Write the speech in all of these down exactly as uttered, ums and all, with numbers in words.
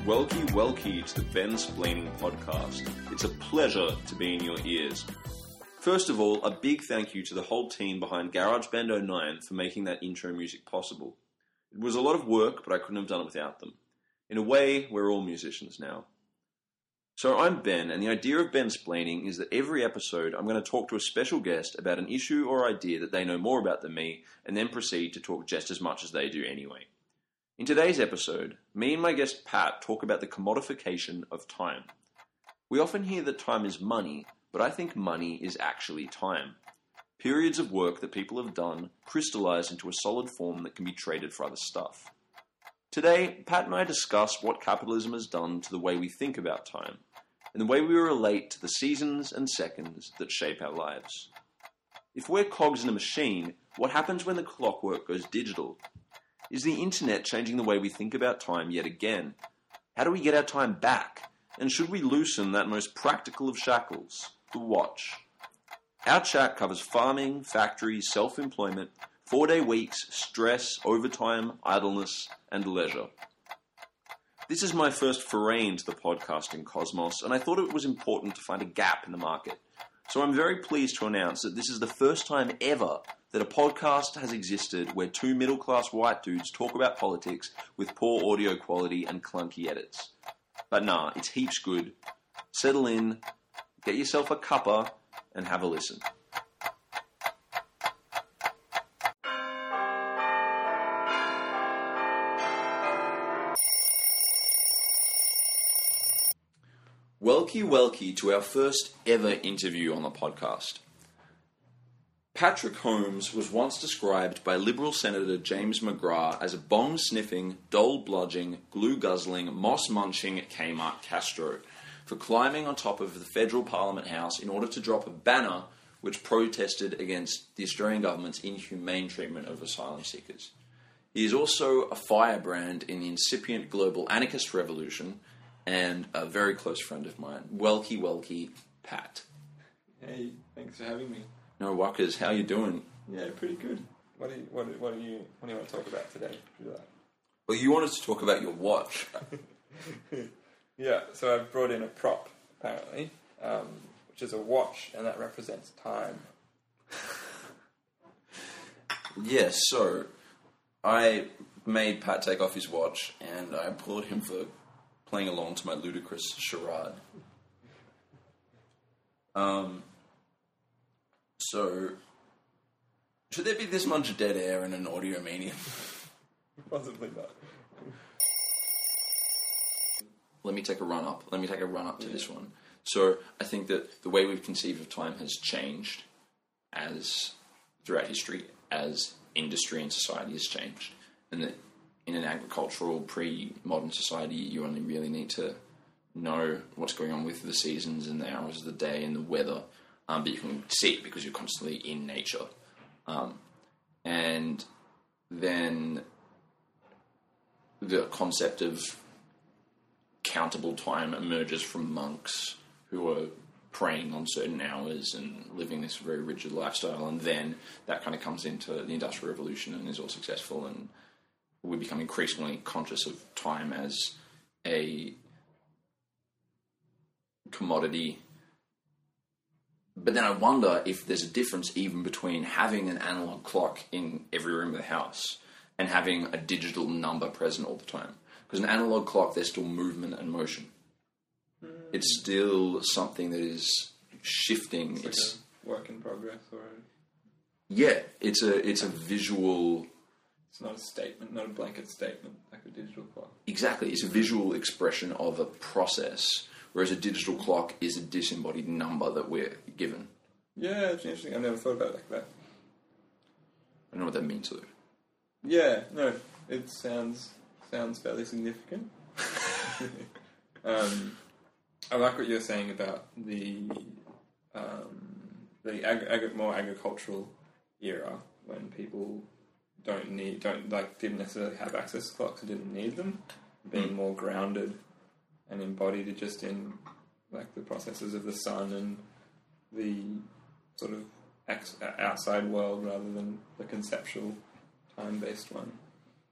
Welkie, welkie to the Ben-splaining podcast. It's a pleasure to be in your ears. First of all, a big thank you to the whole team behind GarageBand oh nine for making that intro music possible. It was a lot of work, but I couldn't have done it without them. In a way, we're all musicians now. So I'm Ben, and the idea of Ben-splaining is that every episode I'm going to talk to a special guest about an issue or idea that they know more about than me, and then proceed to talk just as much as they do anyway. In today's episode, me and my guest Pat talk about the commodification of time. We often hear that time is money, but I think money is actually time. Periods of work that people have done crystallize into a solid form that can be traded for other stuff. Today, Pat and I discuss what capitalism has done to the way we think about time, and the way we relate to the seasons and seconds that shape our lives. If we're cogs in a machine, what happens when the clockwork goes digital? Is the internet changing the way we think about time yet again? How do we get our time back? And should we loosen that most practical of shackles, the watch? Our chat covers farming, factories, self-employment, four-day weeks, stress, overtime, idleness, and leisure. This is my first foray into the podcasting cosmos, and I thought it was important to find a gap in the market. So I'm very pleased to announce that this is the first time ever that a podcast has existed where two middle-class white dudes talk about politics with poor audio quality and clunky edits. But nah, it's heaps good. Settle in, get yourself a cuppa, and have a listen. Welkie, welkie to our first ever interview on the podcast. Patrick Holmes was once described by Liberal Senator James McGrath as a bong-sniffing, dole-bludging, glue-guzzling, moss-munching Kmart Castro for climbing on top of the federal Parliament House in order to drop a banner which protested against the Australian government's inhumane treatment of asylum seekers. He is also a firebrand in the incipient global anarchist revolution and a very close friend of mine. Welkie, welkie, Pat. Hey, thanks for having me. No wuckers, how you doing? Yeah, pretty good. What do you what, do- what do you what do you want to talk about today? Well, you wanted to talk about your watch. Yeah, so I've brought in a prop apparently, um, which is a watch, and that represents time. Yes, so I made Pat take off his watch, and I applaud him for playing along to my ludicrous charade. Um. So, should there be this much dead air in an audio medium? Possibly not. Let me take a run up. Let me take a run up to yeah. this one. So, I think that the way we conceive of time has changed as throughout history, as industry and society has changed, and that in an agricultural, pre-modern society, you only really need to know what's going on with the seasons and the hours of the day and the weather. Um, but you can see it because you're constantly in nature. Um, and then the concept of countable time emerges from monks who are praying on certain hours and living this very rigid lifestyle. And then that kind of comes into the Industrial Revolution and is all successful. And we become increasingly conscious of time as a commodity. But then I wonder if there's a difference even between having an analog clock in every room of the house and having a digital number present all the time. Because an analog clock, there's still movement and motion. Mm. It's still something that is shifting. It's, it's like a work in progress, or yeah, it's a it's a visual. It's not a statement, not a blanket statement like a digital clock. Exactly, it's a visual expression of a process. Whereas a digital clock is a disembodied number that we're given. Yeah, it's interesting. I've never thought about it like that. I don't know what that means, though. Yeah, no, it sounds sounds fairly significant. um, I like what you're saying about the um, the ag- ag- more agricultural era when people don't need don't like didn't necessarily have access to clocks and didn't need them, being mm. more grounded and embodied just in like the processes of the sun and the sort of ex- outside world rather than the conceptual time-based one.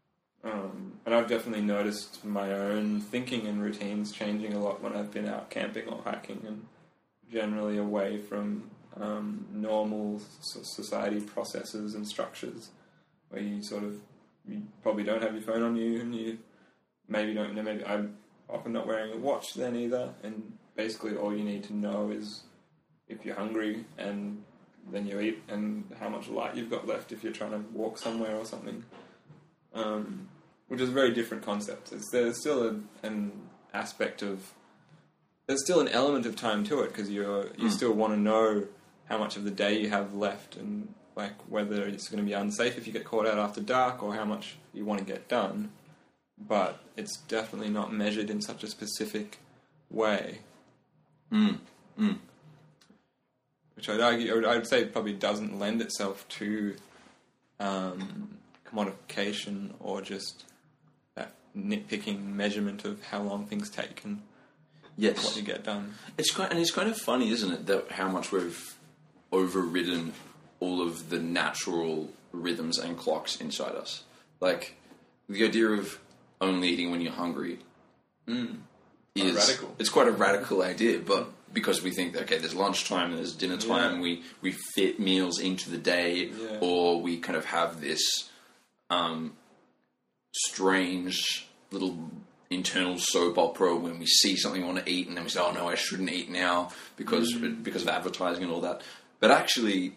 Um, and I've definitely noticed my own thinking and routines changing a lot when I've been out camping or hiking and generally away from um, normal society processes and structures where you sort of, you probably don't have your phone on you and you maybe don't, maybe I'm often not wearing a watch then either, and basically all you need to know is if you're hungry and then you eat and how much light you've got left if you're trying to walk somewhere or something. Um, which is a very different concept. It's, there's still a, an aspect of... There's still an element of time to it, because you you mm. still want to know how much of the day you have left and like whether it's going to be unsafe if you get caught out after dark or how much you want to get done. But it's definitely not measured in such a specific way. Mm. Mm. Which I'd argue, I would, I would say probably doesn't lend itself to... Um, commodification or just that nitpicking measurement of how long things take and yes. what you get done. It's quite, and it's kind of funny, isn't it, that how much we've overridden all of the natural rhythms and clocks inside us. Like, the idea of only eating when you're hungry mm. is... radical. It's quite a radical idea, but because we think, okay, there's lunchtime, there's dinner time, yeah. we, we fit meals into the day, yeah. or we kind of have this... Um, strange little internal soap opera when we see something we want to eat and then we say, oh no, I shouldn't eat now because mm. because of advertising and all that. But actually,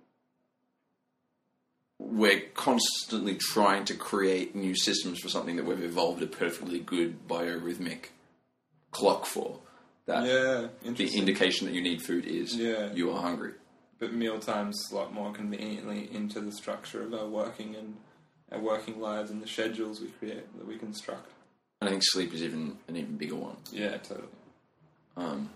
we're constantly trying to create new systems for something that we've evolved a perfectly good biorhythmic clock for. That yeah, the indication that you need food is yeah. you are hungry. But mealtime's a lot more conveniently into the structure of our working and our working lives and the schedules we create that we construct. And I think sleep is even an even bigger one. Yeah, totally. Um,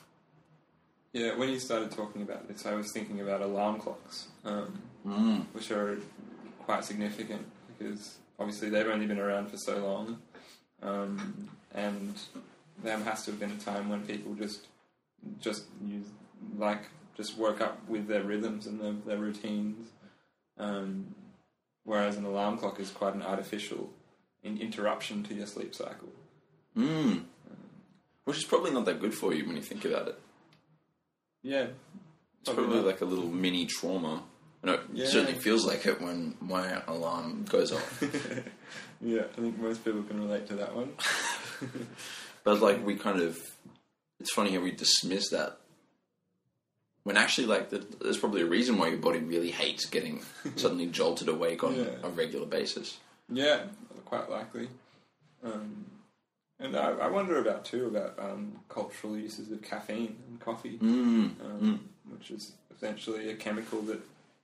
yeah, when you started talking about this, I was thinking about alarm clocks, um, mm. which are quite significant because obviously they've only been around for so long, um, and there has to have been a time when people just just use like just woke up with their rhythms and their, their routines. Um, Whereas an alarm clock is quite an artificial in- interruption to your sleep cycle. Mm. Um, Which is probably not that good for you when you think about it. Yeah. It's probably not. like a little mini trauma. I know, yeah. It certainly feels like it when my alarm goes off. Yeah, I think most people can relate to that one. But like we kind of... It's funny how we dismiss that when actually, like, the, there's probably a reason why your body really hates getting suddenly jolted awake on yeah. a regular basis. Yeah, quite likely. Um, and I, I wonder about, too, about um, cultural uses of caffeine and coffee, mm. Um, Mm. which is essentially a chemical that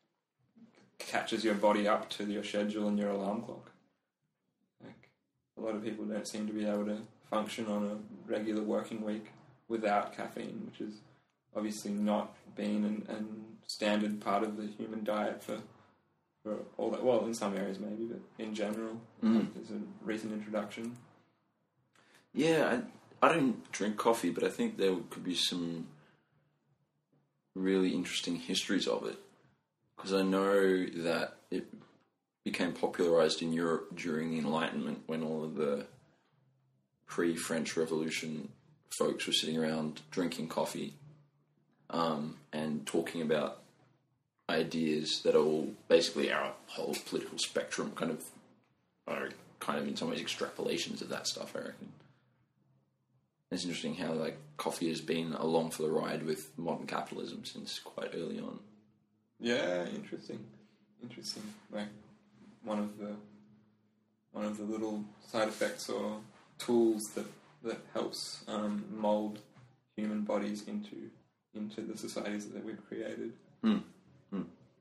catches your body up to your schedule and your alarm clock. Like, a lot of people don't seem to be able to function on a regular working week without caffeine, which is obviously not been an, an standard part of the human diet for, for all that. Well, in some areas maybe, but in general, Mm. there's a recent introduction. Yeah, I, I don't drink coffee, but I think there could be some really interesting histories of it. Because I know that it became popularized in Europe during the Enlightenment when all of the pre-French Revolution folks were sitting around drinking coffee um, and talking about ideas that are all basically our whole political spectrum, kind of, are kind of in some ways extrapolations of that stuff, I reckon. It's interesting how like coffee has been along for the ride with modern capitalism since quite early on. Yeah, interesting. Interesting. Like one of the one of the little side effects or tools that that helps um, mold human bodies into into the societies that we've created. Hmm. Hmm.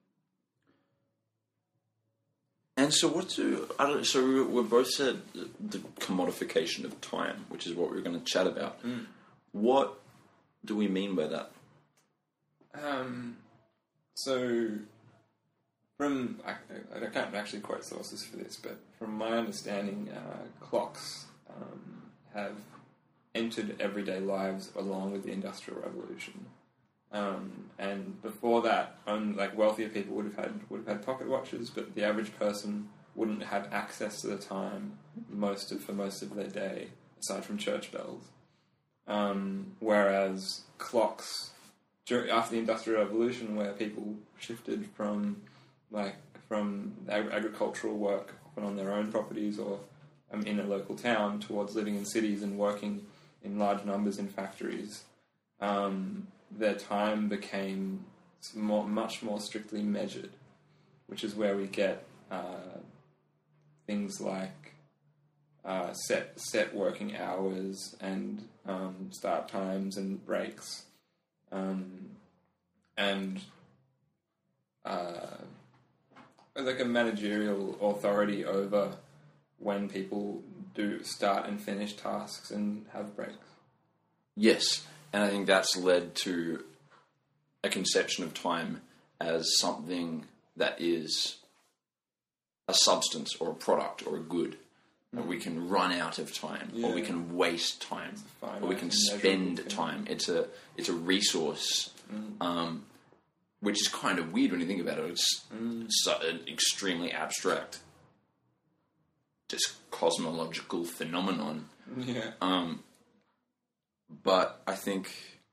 And so, what do I don't? So we both said the commodification of time, which is what we we're going to chat about. Mm. What do we mean by that? Um. So, from I, I can't actually quote sources for this, but from my understanding, uh, clocks um, have entered everyday lives along with the Industrial Revolution. Um, and before that, only, like wealthier people would have had would have had pocket watches, but the average person wouldn't have access to the time most of, for most of their day, aside from church bells. Um, whereas clocks, during, after the Industrial Revolution, where people shifted from like from ag- agricultural work, often on their own properties or um, in a local town, towards living in cities and working in large numbers in factories, um, their time became more, much more strictly measured, which is where we get uh, things like uh, set set working hours and um, start times and breaks, um, and uh, like a managerial authority over when people do start and finish tasks and have breaks. Yes, and I think that's led to a conception of time as something that is a substance or a product or a good. Mm. Or we can run out of time, yeah. or we can waste time, or we can spend time. It's a it's a resource, mm. um, which is kind of weird when you think about it. It's, mm. it's an extremely abstract, just cosmological phenomenon. Yeah. Um, but I think,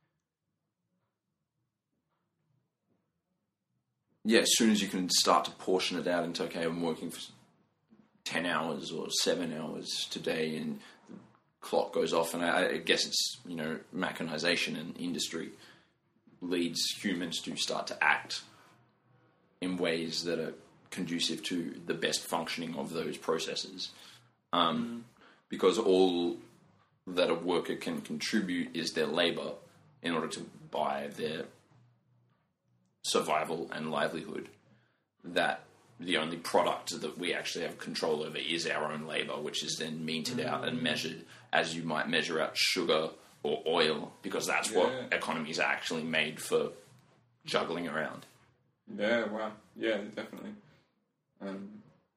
yeah, as soon as you can start to portion it out into, okay, I'm working for ten hours or seven hours today, and the clock goes off, and I, I guess it's, you know, mechanization and industry leads humans to start to act in ways that are conducive to the best functioning of those processes. Um, mm. Because all that a worker can contribute is their labour in order to buy their survival and livelihood. That the only product that we actually have control over is our own labour, which is then meted mm. out and measured as you might measure out sugar or oil, because that's yeah. what economies are actually made for, juggling around. Yeah, wow. Yeah, definitely. Um,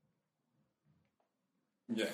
yeah.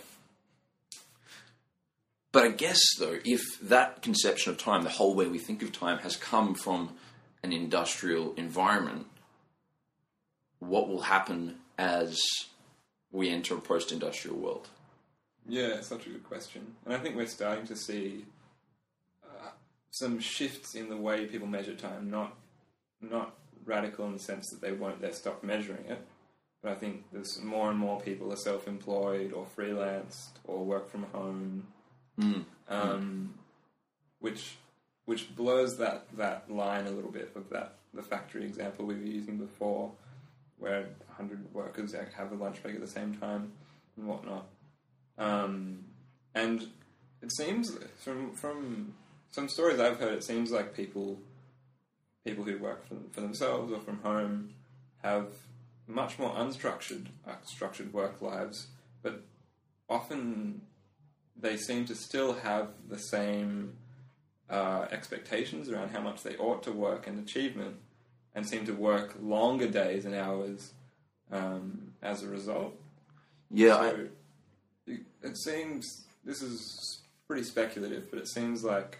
But I guess, though, if that conception of time, the whole way we think of time, has come from an industrial environment, what will happen as we enter a post-industrial world? Yeah, such a good question. And I think we're starting to see uh, some shifts in the way people measure time. Not not radical in the sense that they won't they stop measuring it, but I think there's more and more people are self-employed or freelanced or work from home, mm. um, mm. which which blurs that, that line a little bit of that the factory example we were using before, where one hundred workers have a lunch break at the same time and whatnot. Um, and it seems, from from some stories I've heard, it seems like people people who work for, for themselves or from home have much more unstructured, uh, structured work lives, but often they seem to still have the same uh, expectations around how much they ought to work and achievement, and seem to work longer days and hours um, as a result. Yeah. So I... it, it seems, this is pretty speculative, but it seems like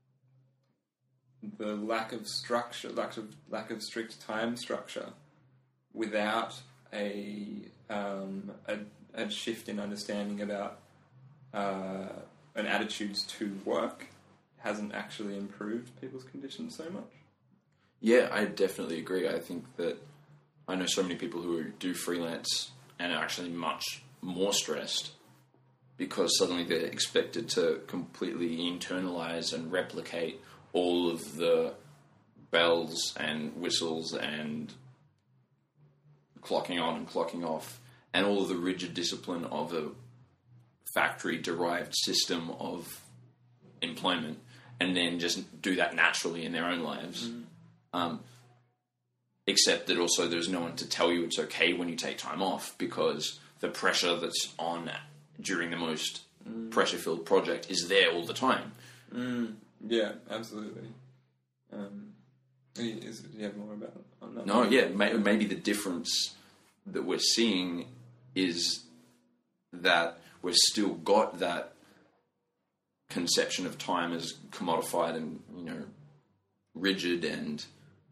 the lack of structure, lack of lack of strict time structure, without a um, a, a shift in understanding about uh, and attitudes to work, hasn't actually improved people's conditions so much. Yeah, I definitely agree. I think that I know so many people who do freelance and are actually much more stressed because suddenly they're expected to completely internalize and replicate all of the bells and whistles and clocking on and clocking off and all of the rigid discipline of a factory-derived system of employment, and then just do that naturally in their own lives. Mm. Um, except that also there's no one to tell you it's okay when you take time off, because the pressure that's on during the most mm. pressure-filled project is there all the time. Mm. Yeah, absolutely. Um, is, do you have more about on that? No, yeah, may, maybe the difference that we're seeing is that we've still got that conception of time as commodified and, you know, rigid, and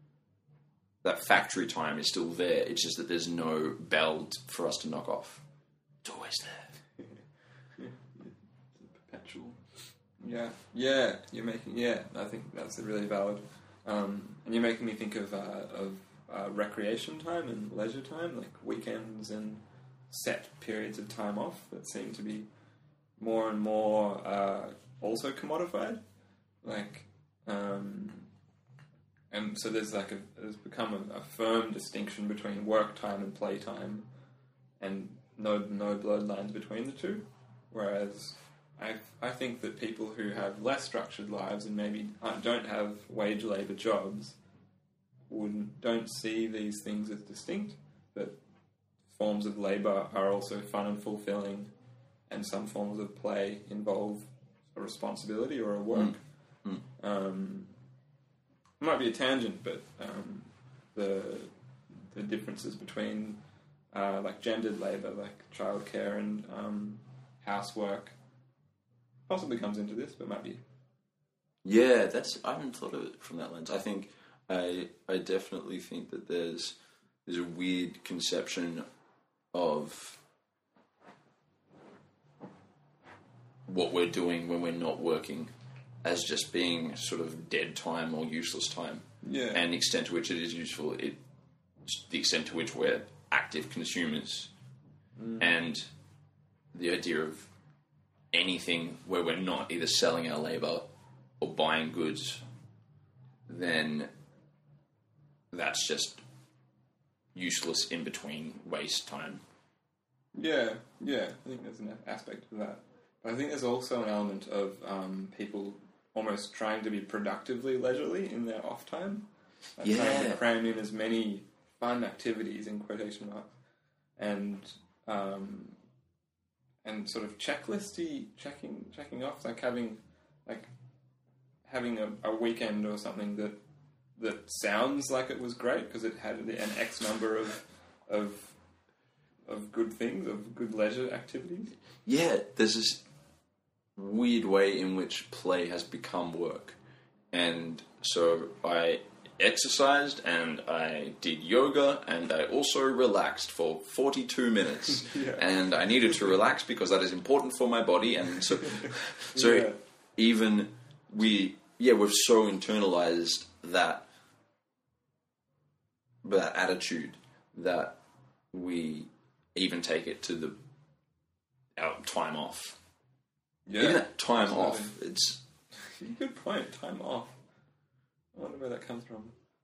that factory time is still there. It's just that there's no bell for us to knock off. It's always there. Perpetual. Yeah, yeah. You're making. Yeah, I think that's really valid. Um, and you're making me think of uh, of uh, recreation time and leisure time, like weekends and set periods of time off that seem to be more and more uh, also commodified. Like, um, and so there's like a there's become a, a firm distinction between work time and play time, and no no blurred lines between the two. Whereas I I think that people who have less structured lives and maybe don't have wage labour jobs would don't see these things as distinct. That forms of labour are also fun and fulfilling, and some forms of play involve a responsibility or a work. Mm. Mm. Um, it might be a tangent, but um, the the differences between uh, like gendered labour, like childcare and um, housework, possibly comes into this, but might be. Yeah, that's I haven't thought of it from that lens. I think I I definitely think that there's there's a weird conception of what we're doing when we're not working as just being sort of dead time or useless time. Yeah. And the extent to which it is useful, it the extent to which we're active consumers. Mm. And the idea of anything where we're not either selling our labour or buying goods, then that's just useless in between waste time. Yeah, yeah, I think there's an aspect of that. But I think there's also an element of um, people almost trying to be productively leisurely in their off time. Like yeah. Trying to cram in as many fun activities, in quotation marks, and um, and sort of checklisty checking checking off, like having like having a, a weekend or something that that sounds like it was great because it had an X number of of of good things, of good leisure activities. Yeah, there's this weird way in which play has become work. And so I exercised and I did yoga and I also relaxed for forty-two minutes. Yeah. And I needed to relax because that is important for my body. And so, so yeah. even we, yeah, we've so internalized that that attitude that we even take it to the our time off. Yeah, even that time absolutely. off, it's good point. Time off. I wonder where that comes from.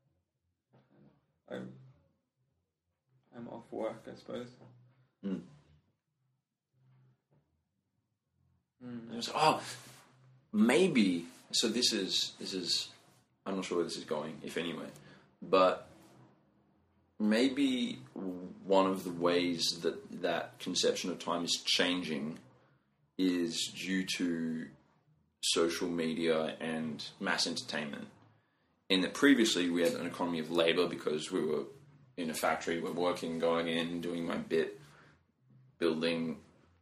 I'm, I'm off work, I suppose. Mm. Mm. It was, oh, maybe. So this is this is. I'm not sure where this is going, if anyway, but maybe one of the ways that that conception of time is changing is due to social media and mass entertainment. In that previously we had an economy of labour because we were in a factory, we're working, going in, doing my bit, building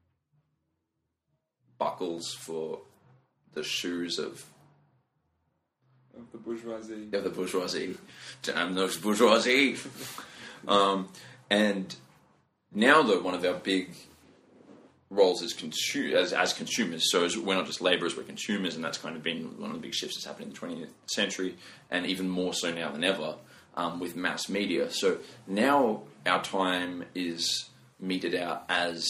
buckles for the shoes of Of the bourgeoisie. of the bourgeoisie. Damn those bourgeoisie. um, and now, though, one of our big roles as, consu- as, as consumers, so as we're not just labourers, we're consumers, and that's kind of been one of the big shifts that's happened in the twentieth century, and even more so now than ever um, with mass media. So now our time is meted out as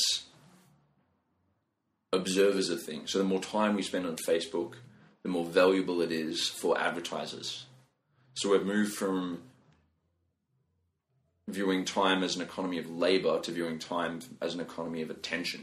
observers of things. So the more time we spend on Facebook, the more valuable it is for advertisers. So we've moved from viewing time as an economy of labour to viewing time as an economy of attention.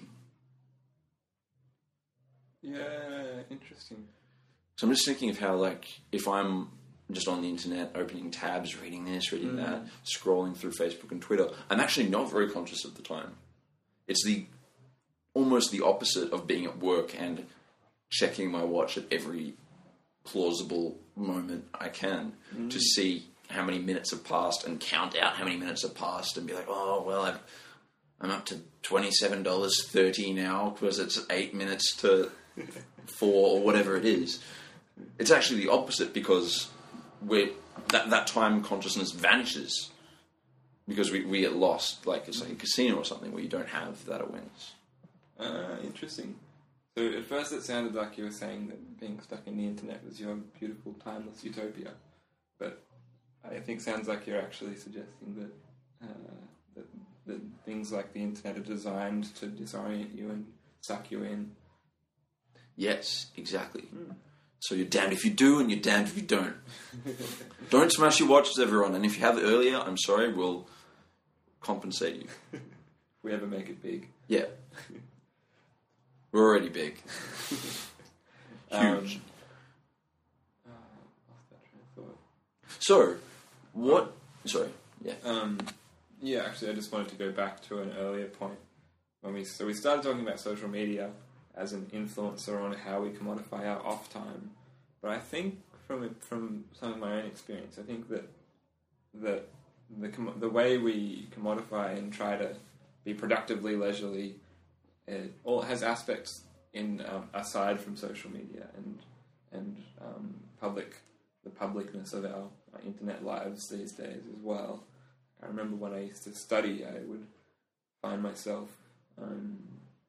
Yeah, interesting. So I'm just thinking of how, like, if I'm just on the internet, opening tabs, reading this, reading Mm. that, scrolling through Facebook and Twitter, I'm actually not very conscious of the time. It's the almost the opposite of being at work and checking my watch at every plausible moment I can mm. to see how many minutes have passed and count out how many minutes have passed and be like, oh, well, I've, I'm up to twenty-seven dollars thirty now because it's eight minutes to four or whatever it is. It's actually the opposite because we're, that, that time consciousness vanishes because we, we get lost, like it's like a casino or something where you don't have that awareness. Uh, interesting. So at first it sounded like you were saying that being stuck in the internet was your beautiful, timeless utopia. But I think sounds like you're actually suggesting that, uh, that, that things like the internet are designed to disorient you and suck you in. Yes, exactly. Mm. So you're damned if you do and you're damned if you don't. Don't smash your watches, everyone. And if you have it earlier, I'm sorry, we'll compensate you. If we ever make it big. Yeah. We're already big. Huge. Um, oh, lost that train of thought. So, what... Sorry, yeah. Um, yeah, actually, I just wanted to go back to an earlier point. When we So we started talking about social media as an influencer on how we commodify our off time. But I think from from some of my own experience, I think that that the the way we commodify and try to be productively leisurely, it all has aspects in um, aside from social media and and um, public the publicness of our, our internet lives these days as well. I remember when I used to study, I would find myself um,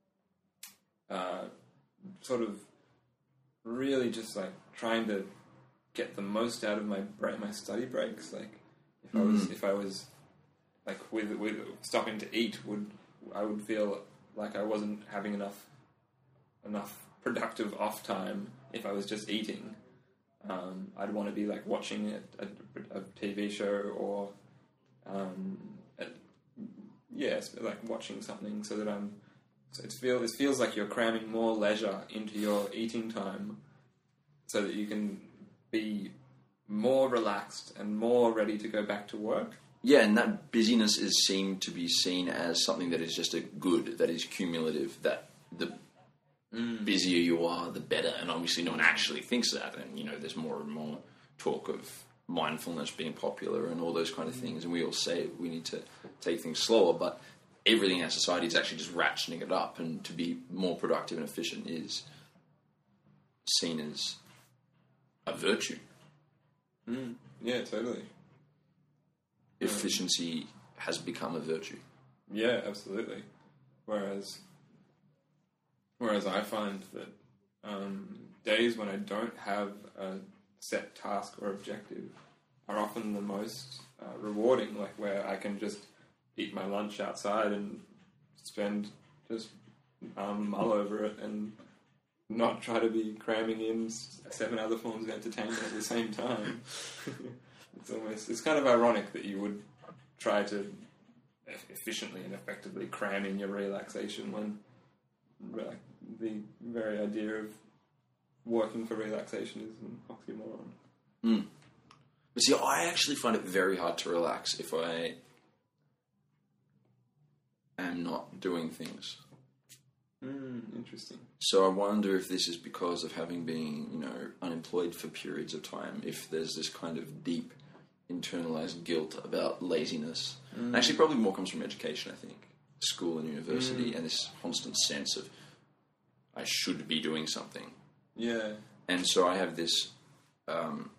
uh, sort of really just like trying to get the most out of my break, my study breaks. Like if I was Mm. if I was like with with stopping to eat, would I would feel like I wasn't having enough enough productive off time if I was just eating. Um, I'd want to be like watching a, a, a T V show or um, a, yes, like watching something so that I'm. So it feels it feels like you're cramming more leisure into your eating time, so that you can be more relaxed and more ready to go back to work. Yeah, and that busyness is seen to be seen as something that is just a good, that is cumulative, that the Mm. busier you are, the better. And obviously no one actually thinks that. And, you know, there's more and more talk of mindfulness being popular and all those kind of things. And we all say we need to take things slower, but everything in our society is actually just ratcheting it up. And to be more productive and efficient is seen as a virtue. Mm. Yeah, totally. Efficiency has become a virtue. Yeah, absolutely. Whereas, whereas I find that um, days when I don't have a set task or objective are often the most uh, rewarding. Like where I can just eat my lunch outside and spend just um, mull over it and not try to be cramming in seven other forms of entertainment at the same time. It's almost it's kind of ironic that you would try to efficiently and effectively cram in your relaxation when like, the very idea of working for relaxation is an oxymoron. Mm. But see, I actually find it very hard to relax if I am not doing things. Mm, interesting. So I wonder if this is because of having been, you know, unemployed for periods of time, if there's this kind of deep internalized guilt about laziness. Mm. Actually, probably more comes from education, I think. School and university, Mm. and this constant sense of I should be doing something. Yeah. And so I have this um,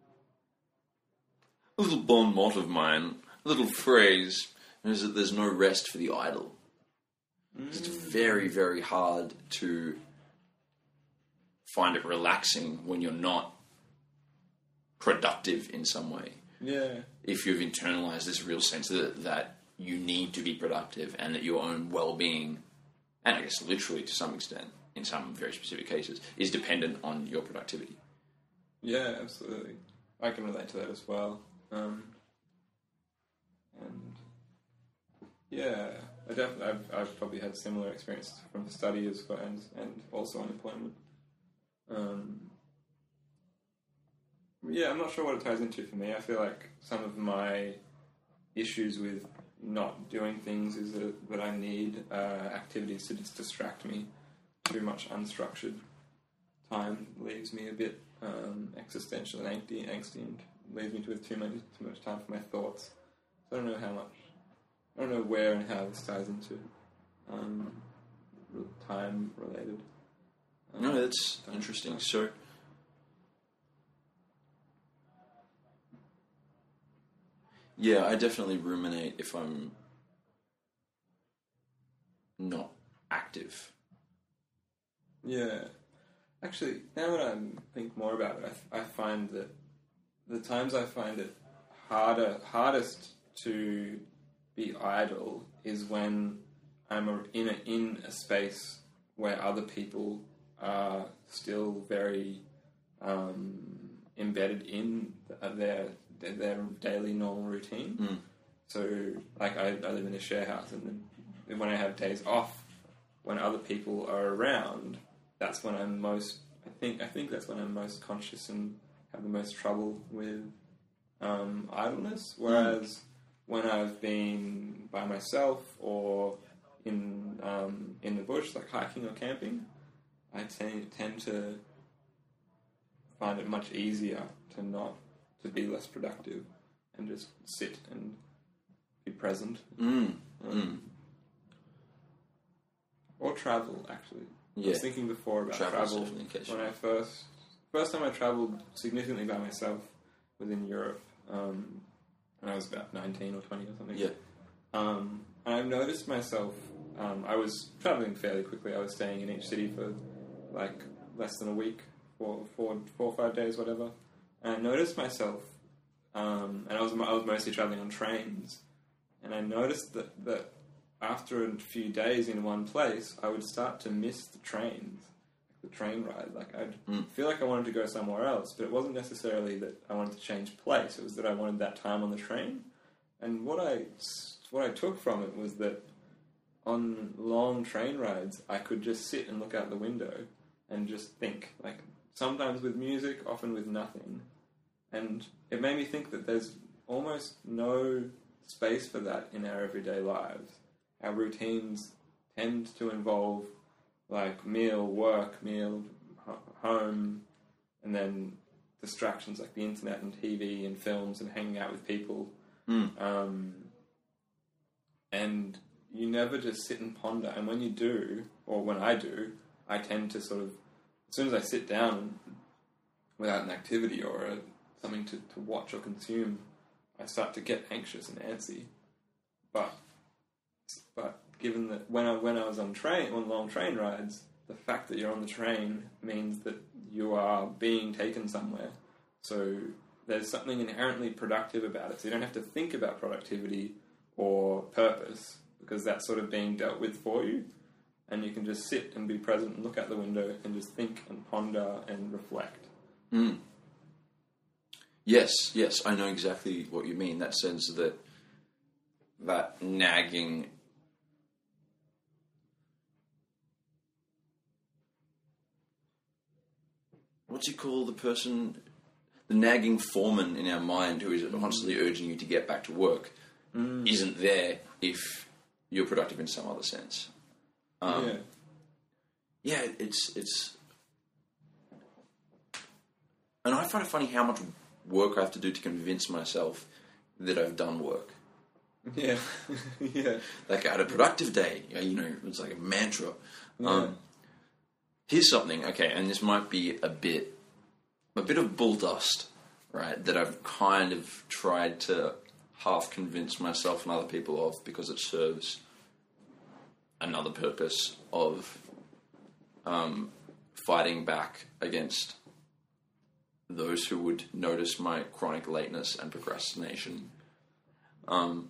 little bon mot of mine, a little phrase, is that there's no rest for the idle. Mm. It's very, very hard to find it relaxing when you're not productive in some way. Yeah. If you've internalized this real sense that, that you need to be productive and that your own well-being, and I guess literally to some extent, in some very specific cases, is dependent on your productivity. Yeah, absolutely. I can relate to that as well. Um, and yeah, I definitely, I've, I've probably had similar experiences from study as well, and, and also unemployment. Um, yeah, I'm not sure what it ties into for me. I feel like some of my issues with not doing things is that, that I need uh, activities to just distract me. Too much unstructured time leaves me a bit um, existential and angsty, angsty and leaves me with too much, too much time for my thoughts. So I don't know how much, I don't know where and how this ties into um, time related. Um, No, that's interesting. So, yeah, I definitely ruminate if I'm not active. Yeah. Actually, now that I think more about it, I, I find that the times I find it harder, hardest to be idle is when I'm a, in a, in a space where other people are still very um, embedded in their their daily normal routine. Mm. So, like, I, I live in a share house, and then when I have days off, when other people are around, that's when I'm most. I think I think that's when I'm most conscious and have the most trouble with um, idleness. Whereas mm. when I've been by myself or in um, in the bush, like hiking or camping, I tend tend to find it much easier to not to be less productive and just sit and be present. Mm. Um, mm. Or travel, actually. Yeah. I was thinking before about Travel's travel. definitely a case. When I first first time I travelled significantly by myself was in Europe. Um, when I was about nineteen or twenty or something. Yeah. Um, and I've noticed myself. Um, I was travelling fairly quickly. I was staying in each city for like less than a week, four, four, four or five days, whatever. And I noticed myself, um, and I was I was mostly travelling on trains, and I noticed that that after a few days in one place, I would start to miss the trains, the train ride. Like I'd Mm. feel like I wanted to go somewhere else, but it wasn't necessarily that I wanted to change place. It was that I wanted that time on the train. And what I what I took from it was that on long train rides, I could just sit and look out the window and just think. Like sometimes with music, often with nothing. And it made me think that there's almost no space for that in our everyday lives. Our routines tend to involve like meal, work, meal, ho- home, and then distractions like the internet and T V and films and hanging out with people. Mm. Um, and you never just sit and ponder. And when you do, or when I do, I tend to sort of, as soon as I sit down without an activity or a, something to, to watch or consume, I start to get anxious and antsy. But But given that when I when I was on train on long train rides, the fact that you're on the train means that you are being taken somewhere. So there's something inherently productive about it. So you don't have to think about productivity or purpose because that's sort of being dealt with for you, and you can just sit and be present and look out the window and just think and ponder and reflect. Mm. Yes, yes, I know exactly what you mean. That sense that that nagging. What's he call the person, the nagging foreman in our mind who is constantly urging you to get back to work, Mm. isn't there if you're productive in some other sense. Um, yeah. Yeah, it's it's, and I find it funny how much work I have to do to convince myself that I've done work. Yeah. yeah. Like I had a productive day, you know, it's like a mantra. Yeah. Um, here's something, okay, and this might be a bit, a bit of bull dust, right, that I've kind of tried to half convince myself and other people of because it serves another purpose of um, fighting back against those who would notice my chronic lateness and procrastination. Um,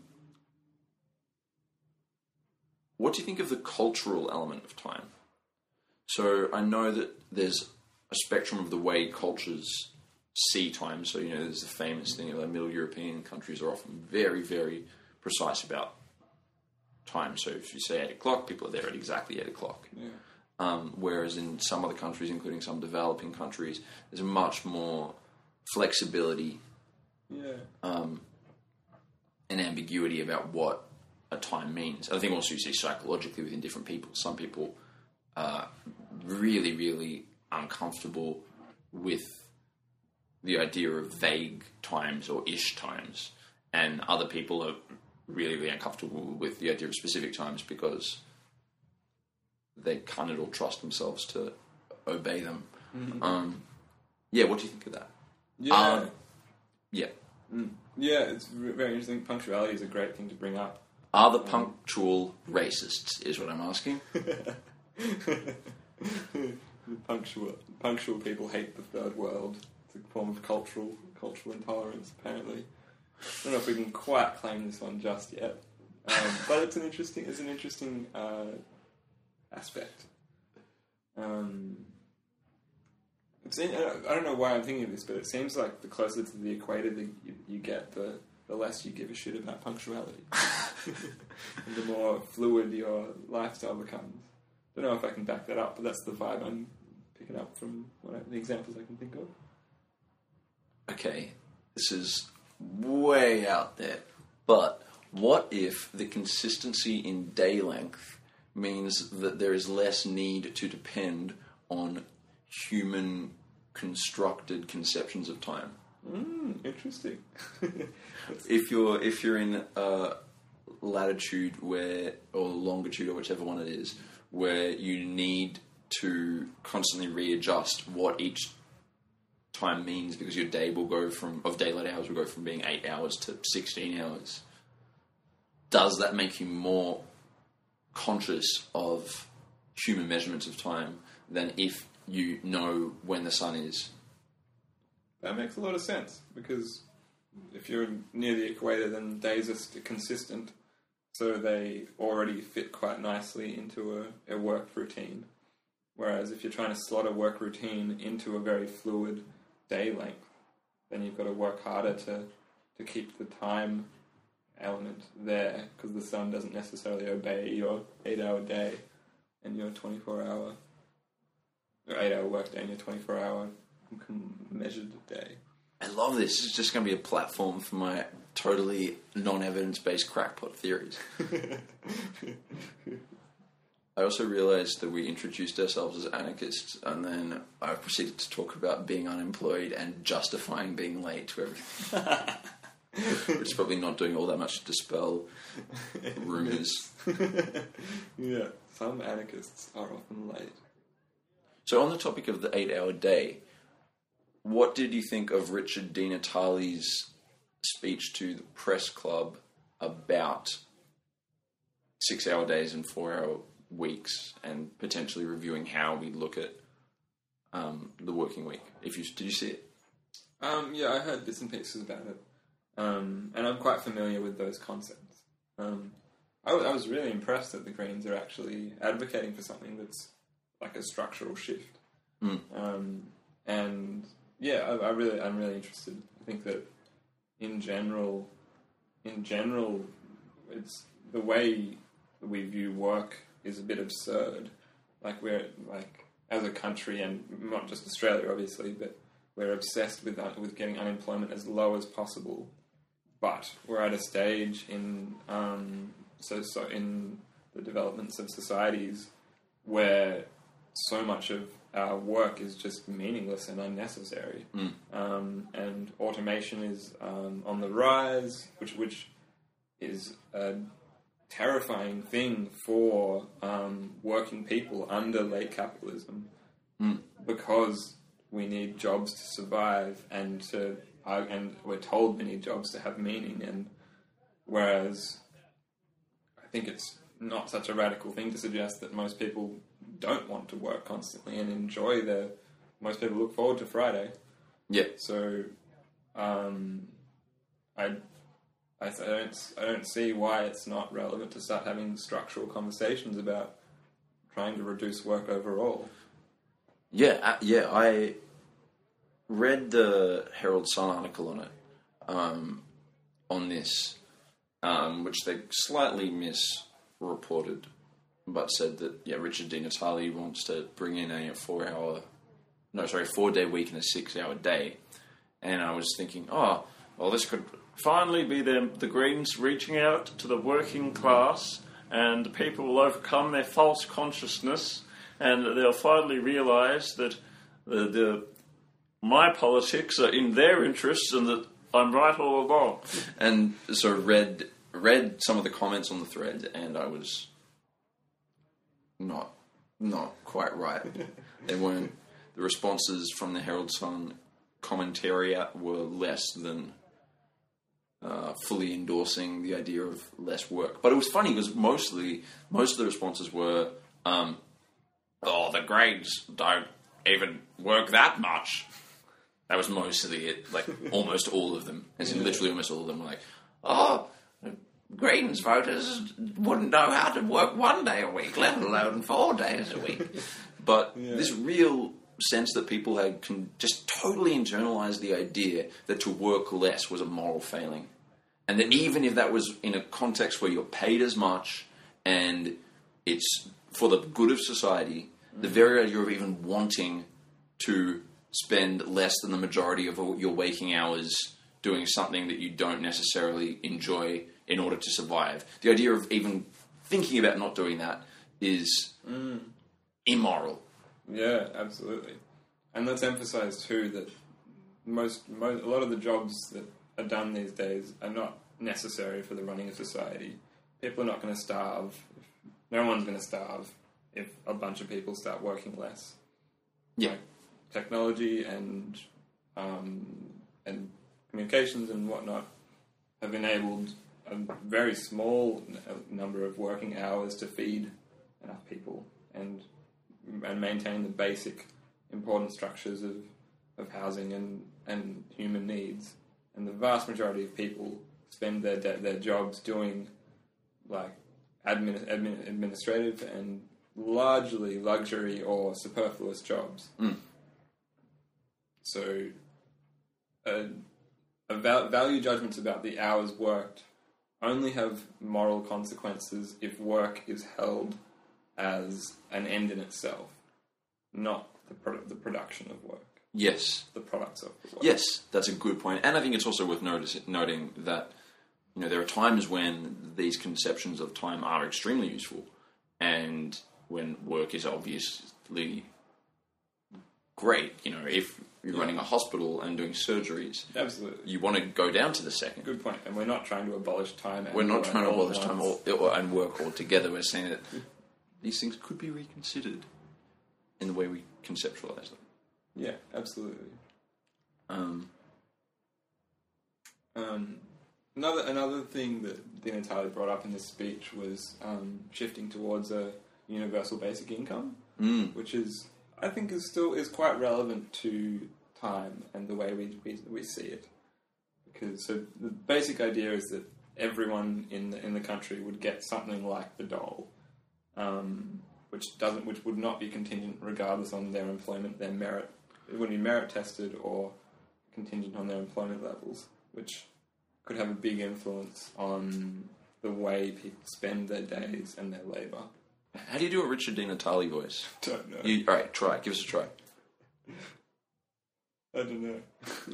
what do you think of the cultural element of time? So I know that there's a spectrum of the way cultures see time. So, you know, there's the famous thing of like Middle European countries are often very, very precise about time. So if you say eight o'clock, people are there at exactly eight o'clock. Yeah. Um, whereas in some other countries, including some developing countries, there's much more flexibility Yeah. um, and ambiguity about what a time means. And I think also you see psychologically within different people. Some people are really, really uncomfortable with the idea of vague times or ish times, and other people are really, really uncomfortable with the idea of specific times because they can't at all trust themselves to obey them. Mm-hmm. Um, yeah, what do you think of that? Yeah. Um, yeah. Mm. Yeah, it's v- very interesting. Punctuality is a great thing to bring up. Are the punctual racists, is what I'm asking. punctual, punctual people hate the third world. It's a form of cultural cultural intolerance, apparently. I don't know if we can quite claim this one just yet, um, but it's an interesting, it's an interesting uh, aspect. Um, it's in, I don't know why I'm thinking of this, but it seems like the closer to the equator that you, you get, the the less you give a shit about punctuality, and the more fluid your lifestyle becomes. I don't know if I can back that up, but that's the vibe I'm picking up from what I, the examples I can think of. Okay, this is way out there, but what if the consistency in day length means that there is less need to depend on human constructed conceptions of time? Mm, interesting. if you're if you're in a latitude where, or longitude, or whichever one it is, where you need to constantly readjust what each time means, because your day will go from of daylight hours will go from being eight hours to sixteen hours. Does that make you more conscious of human measurements of time than if you know when the sun is? That makes a lot of sense, because if you're near the equator, then days are st- consistent, so they already fit quite nicely into a, a work routine. Whereas if you're trying to slot a work routine into a very fluid day length, then you've got to work harder to, to keep the time element there, because the sun doesn't necessarily obey your eight-hour day and your twenty-four hour, or eight-hour work day and your twenty-four hour measured day. I love this. This is just going to be a platform for my totally non-evidence-based crackpot theories. I also realised that we introduced ourselves as anarchists, and then I proceeded to talk about being unemployed and justifying being late to everything. Which is probably not doing all that much to dispel rumours. Yeah, some anarchists are often late. So on the topic of the eight-hour day, what did you think of Richard Di Natale's speech to the press club about six-hour days and four-hour weeks, and potentially reviewing how we look at um, the working week? If you did you see it? Um, yeah, I heard bits and pieces about it, um, and I'm quite familiar with those concepts. Um, I, w- I was really impressed that the Greens are actually advocating for something that's like a structural shift. Mm. Um, and yeah, I, I really, I'm really interested. I think that in general, in general, it's the way we view work is a bit absurd. Like we're like as a country, and not just Australia, obviously, but we're obsessed with uh, with getting unemployment as low as possible. But we're at a stage in um, so so in the developments of societies where so much of our work is just meaningless and unnecessary, mm. um, and automation is um, on the rise, which which is a terrifying thing for um, working people under late capitalism, mm. because we need jobs to survive, and to uh, and we're told we need jobs to have meaning. And whereas I think it's not such a radical thing to suggest that most people don't want to work constantly and enjoy their. Most people look forward to Friday. Yeah. So, um, I, I, I don't, I don't see why it's not relevant to start having structural conversations about trying to reduce work overall. Yeah, uh, yeah. I read the Herald Sun article on it, um, on this, um, which they slightly misreported, but said that yeah, Richard Di Natale wants to bring in a four-hour, no, sorry, four-day week and a six-hour day, and I was thinking, oh, well, this could finally be the the Greens reaching out to the working class, and the people will overcome their false consciousness, and they'll finally realise that the, the my politics are in their interests, and that I'm right all along. And so read read some of the comments on the thread, and I was not not quite right. They weren't. The responses from the Herald Sun commentariat were less than uh, fully endorsing the idea of less work. But it was funny because mostly most of the responses were, um, oh, the grades don't even work that much. That was mostly it. Like, almost all of them. As in, literally almost all of them were like, oh, Greens voters wouldn't know how to work one day a week, let alone four days a week. But yeah. This real sense that people had can just totally internalize the idea that to work less was a moral failing. And that even if that was in a context where you're paid as much and it's for the good of society, mm. the very idea of even wanting to spend less than the majority of your waking hours doing something that you don't necessarily enjoy in order to survive. The idea of even thinking about not doing that is mm. immoral. Yeah, absolutely. And let's emphasize too that most, most, a lot of the jobs that are done these days are not necessary for the running of society. People are not going to starve. No one's going to starve if a bunch of people start working less. Yeah. Like technology and um, and communications and whatnot have enabled a very small number of working hours to feed enough people and and maintain the basic important structures of, of housing and, and human needs. And the vast majority of people spend their their jobs doing like admin, admin administrative and largely luxury or superfluous jobs. Mm. So, uh, a val- value judgments about the hours worked only have moral consequences if work is held as an end in itself, not the pro- the production of work. Yes. The products of work. Yes, that's a good point. And I think it's also worth notice- noting that, you know, there are times when these conceptions of time are extremely useful and when work is obviously great. You know, if you're yeah. running a hospital and doing surgeries, absolutely, you want to go down to the second. Good point. And we're not trying to abolish time. We're not trying to abolish time all, or, and work altogether. We're saying that these things could be reconsidered in the way we conceptualize them. Yeah, absolutely. Um, um, another another thing that Di Natale brought up in this speech was um, shifting towards a universal basic income, mm. which is, I think, is still is quite relevant to time and the way we we, we see it. Because so the basic idea is that everyone in the in the country would get something like the dole, um, which doesn't which would not be contingent regardless on their employment, their merit. It wouldn't be merit tested or contingent on their employment levels, which could have a big influence on the way people spend their days and their labour. How do you do a Richard Di Natale voice? Don't know. You, all right, try. Give us a try. I don't know.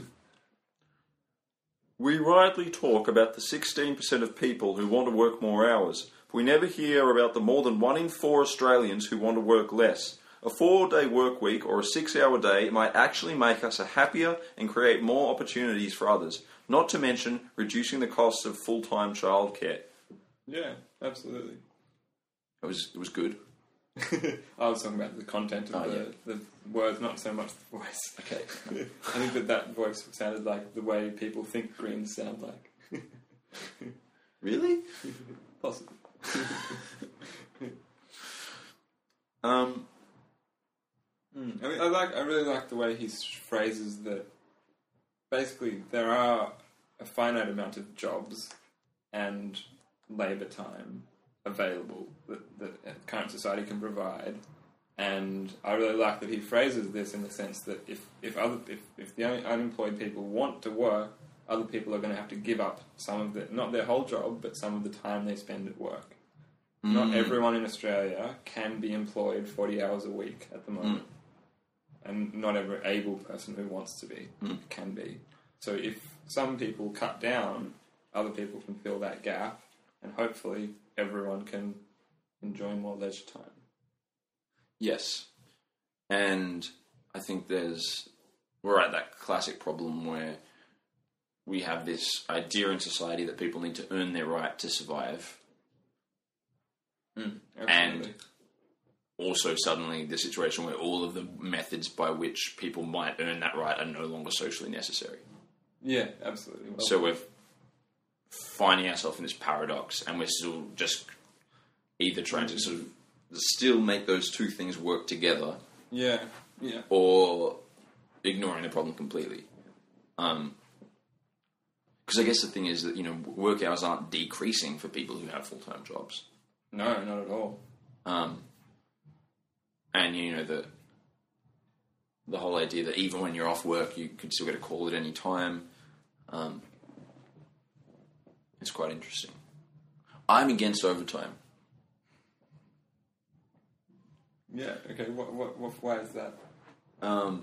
We rightly talk about the sixteen percent of people who want to work more hours. We never hear about the more than one in four Australians who want to work less. A four-day work week or a six-hour day might actually make us a happier and create more opportunities for others, not to mention reducing the costs of full-time childcare. Yeah, absolutely. It was it was good. I was talking about the content of oh, the, yeah. the words, not so much the voice. Okay. I think that that voice sounded like the way people think Greens sound like. Really? Possibly. um... Mm. I mean, I like. I really like the way he phrases that. Basically, there are a finite amount of jobs and labour time available that, that current society can provide, and I really like that he phrases this in the sense that if if other if, if the unemployed people want to work, other people are going to have to give up some of the not their whole job, but some of the time they spend at work. Mm. Not everyone in Australia can be employed forty hours a week at the moment. Mm. And not every able person who wants to be mm. can be. So if some people cut down, other people can fill that gap, and hopefully everyone can enjoy more leisure time. Yes. And I think there's... We're at that classic problem where we have this idea in society that people need to earn their right to survive. Mm, and... Also, suddenly, the situation where all of the methods by which people might earn that right are no longer socially necessary. Yeah, absolutely. Well, so we're finding ourselves in this paradox, and we're still just either trying to sort of still make those two things work together, Yeah, yeah. or ignoring the problem completely. Um, because I guess the thing is that, you know, work hours aren't decreasing for people who have full-time jobs. No, not at all. Um, and, you know, the the whole idea that even when you're off work, you can still get a call at any time. Um, it's quite interesting. I'm against overtime. Yeah, okay. What, what, what, why is that? Um,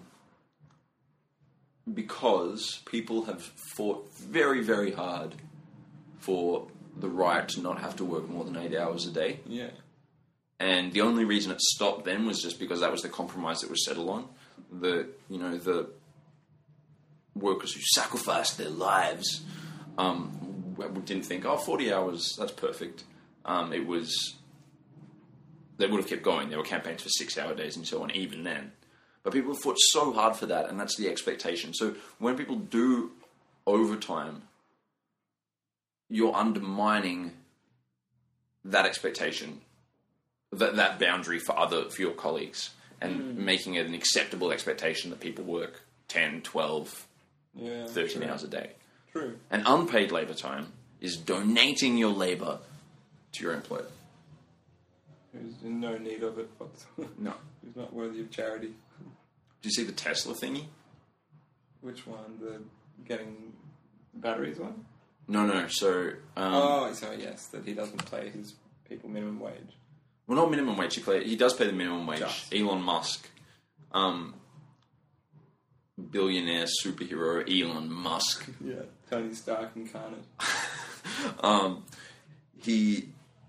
because people have fought very, very hard for the right to not have to work more than eight hours a day. Yeah. And the only reason it stopped then was just because that was the compromise that was settled on. The, you know, the workers who sacrificed their lives um, didn't think, oh, forty hours, that's perfect. Um, it was... They would have kept going. There were campaigns for six-hour days and so on, even then. But people fought so hard for that, and that's the expectation. So when people do overtime, you're undermining that expectation, that that boundary for other for your colleagues, and mm. making it an acceptable expectation that people work ten, twelve, yeah, thirteen true. hours a day. True. And unpaid labour time is donating your labour to your employer. Who's in no need of it whatsoever. No. Who's not worthy of charity. Do you see the Tesla thingy? Which one? The getting batteries one? No, no. So, um, oh, so yes, that he doesn't pay his people minimum wage. Well, not minimum wage. He play. He does pay the minimum wage. Just. Elon Musk, um, billionaire superhero Elon Musk. Yeah, Tony Stark incarnate. um, he,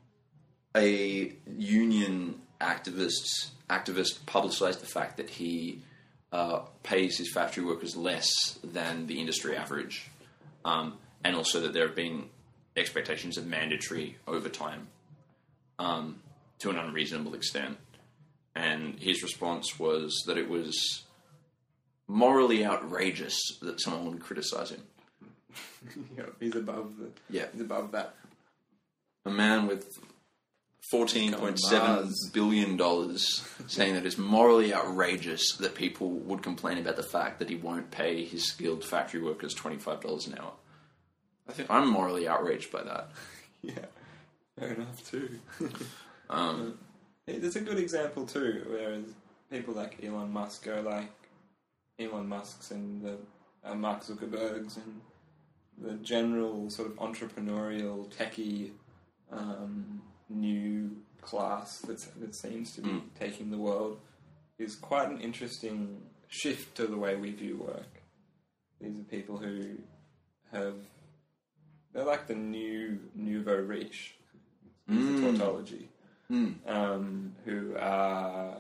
a union activist, activist publicised the fact that he uh, pays his factory workers less than the industry average. Um, and also that there have been expectations of mandatory overtime um, to an unreasonable extent. And his response was that it was morally outrageous that someone would criticise him. Yeah, he's above the. Yeah, he's above that. A man with fourteen point seven billion dollars saying that it's morally outrageous that people would complain about the fact that he won't pay his skilled factory workers twenty-five dollars an hour. I think I'm morally outraged by that. Yeah, fair enough too. um, There's a good example too, whereas people like Elon Musk are like Elon Musk's and the uh, Mark Zuckerberg's and the general sort of entrepreneurial, techie um, new class that's, that seems to be mm. taking the world is quite an interesting shift to the way we view work. These are people who have... They're like the new nouveau riche, is mm. the tautology, mm. um, who are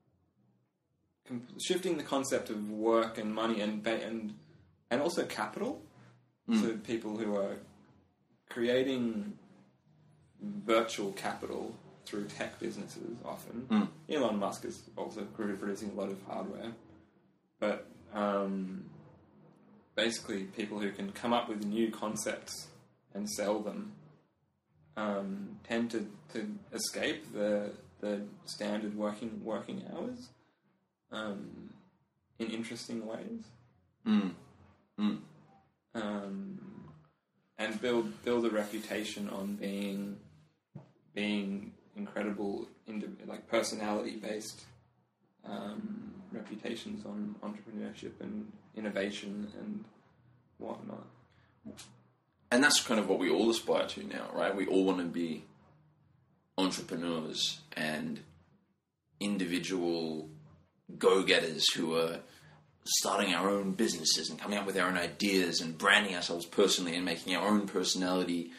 comp- shifting the concept of work and money and ba- and and also capital. Mm. So people who are creating virtual capital through tech businesses often. Mm. Elon Musk is also producing a lot of hardware, but um, basically people who can come up with new concepts and sell them um, tend to, to escape the the standard working working hours um, in interesting ways, mm. Mm. Um, and build build a reputation on being being incredible, indiv- like personality based um, reputations on entrepreneurship and innovation and whatnot. And that's kind of what we all aspire to now, right? We all want to be entrepreneurs and individual go-getters who are starting our own businesses and coming up with our own ideas and branding ourselves personally and making our own personality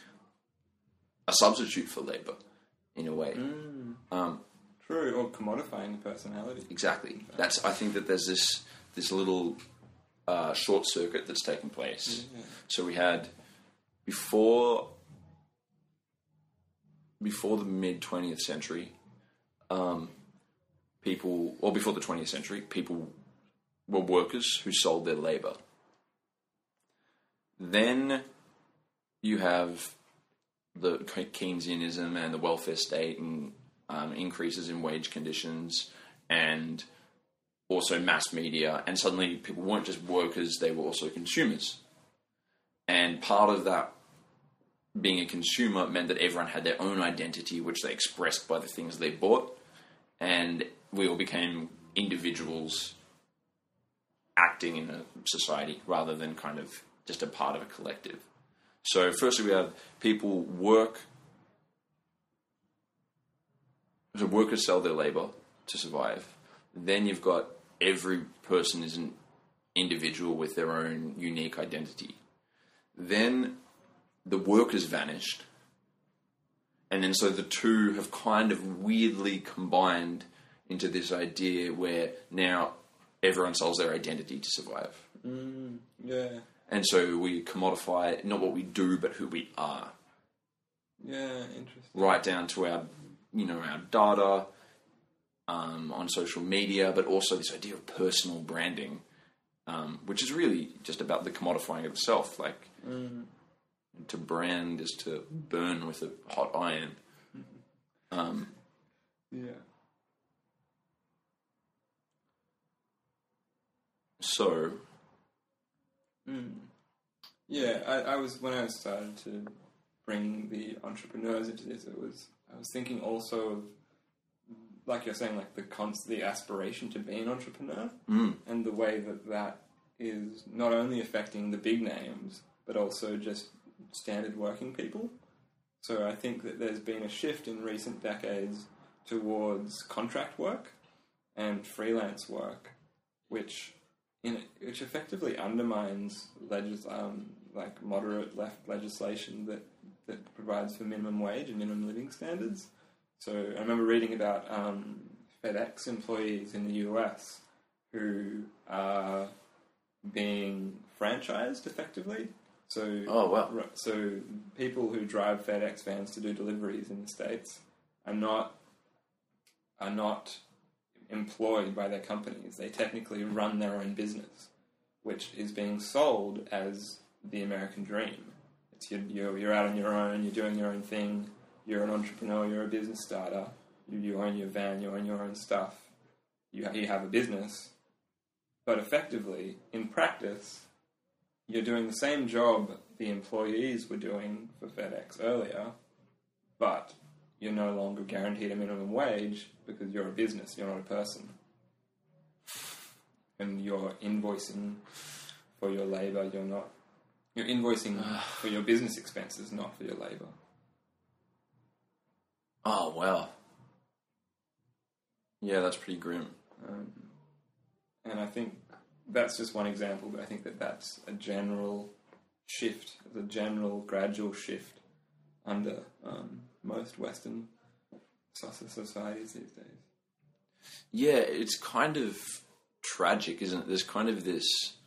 a substitute for labour, in a way. Mm. Um, True, or commodifying the personality. Exactly. That's. I think that there's this this little uh, short circuit that's taking place. Yeah. So we had... Before, before the mid twentieth century, um, people, or before the twentieth century, people were workers who sold their labour. Then you have the Keynesianism and the welfare state and um, increases in wage conditions, and also mass media, and suddenly people weren't just workers, they were also consumers. And part of that being a consumer meant that everyone had their own identity, which they expressed by the things they bought, and we all became individuals acting in a society rather than kind of just a part of a collective. So firstly we have people work, so workers sell their labour to survive. Then you've got every person is an individual with their own unique identity. Then the workers vanished. And then so the two have kind of weirdly combined into this idea where now everyone sells their identity to survive. Mm, yeah. And so we commodify not what we do, but who we are. Yeah, interesting. Right down to our, you know, our data um, on social media, but also this idea of personal branding, um, which is really just about the commodifying of the self. Like, mm. to brand is to burn with a hot iron. Um, yeah. So, mm. yeah, I, I was when I started to bring the entrepreneurs into this. It was I was thinking also of, like you're saying, like the const, the aspiration to be an entrepreneur, mm. and the way that that is not only affecting the big names, but also just standard working people. So I think that there's been a shift in recent decades towards contract work and freelance work, which in which effectively undermines legis- um, like moderate left legislation that, that provides for minimum wage and minimum living standards. So I remember reading about um, FedEx employees in the U S who are being franchised effectively. So, oh wow! So people who drive FedEx vans to do deliveries in the States are not are not employed by their companies. They technically run their own business, which is being sold as the American dream. It's you, you're, you're out on your own. You're doing your own thing. You're an entrepreneur. You're a business starter. You, you own your van. You own your own stuff. You you have a business, but effectively, in practice, you're doing the same job the employees were doing for FedEx earlier, but you're no longer guaranteed a minimum wage because you're a business, you're not a person. And you're invoicing for your labour, you're not... You're invoicing for your business expenses, not for your labour. Oh, wow. Yeah, that's pretty grim. Um, and I think that's just one example, but I think that that's a general shift, a general gradual shift under um, most Western societies these days. Yeah, it's kind of tragic, isn't it? There's kind of this...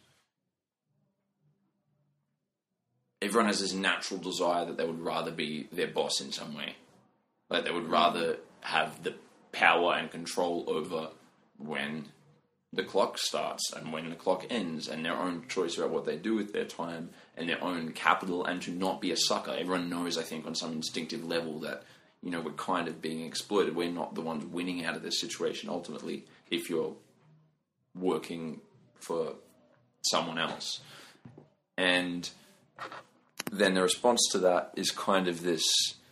Everyone has this natural desire that they would rather be their boss in some way. Like, they would rather have the power and control over when the clock starts and when the clock ends, and their own choice about what they do with their time and their own capital, and to not be a sucker. Everyone knows, I think, on some instinctive level that, you know, we're kind of being exploited. We're not the ones winning out of this situation ultimately if you're working for someone else. And then the response to that is kind of this,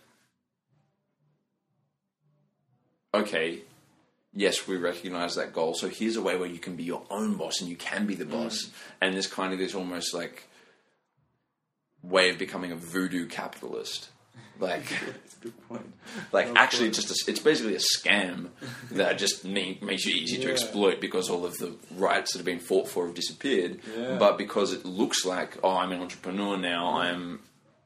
okay, yes, we recognise that goal, so here's a way where you can be your own boss and you can be the boss. Mm. And there's kind of this almost like way of becoming a voodoo capitalist. Like, that's a good point. Like, no actually, point. just a, it's basically a scam that just mean, makes you easy yeah. to exploit because all of the rights that have been fought for have disappeared. Yeah. But because it looks like, oh, I'm an entrepreneur now, mm. I'm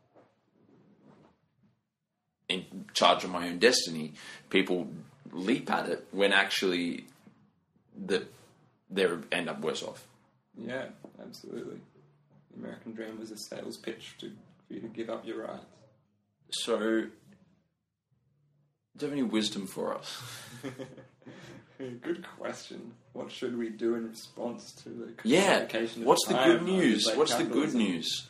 in charge of my own destiny, people leap at it when actually the, they end up worse off. Yeah, absolutely. The American dream was a sales pitch to, for you to give up your rights. So, do you have any wisdom for us? Good question. What should we do in response to the yeah. commodification of What's the time good news? like What's the capitalism? good news?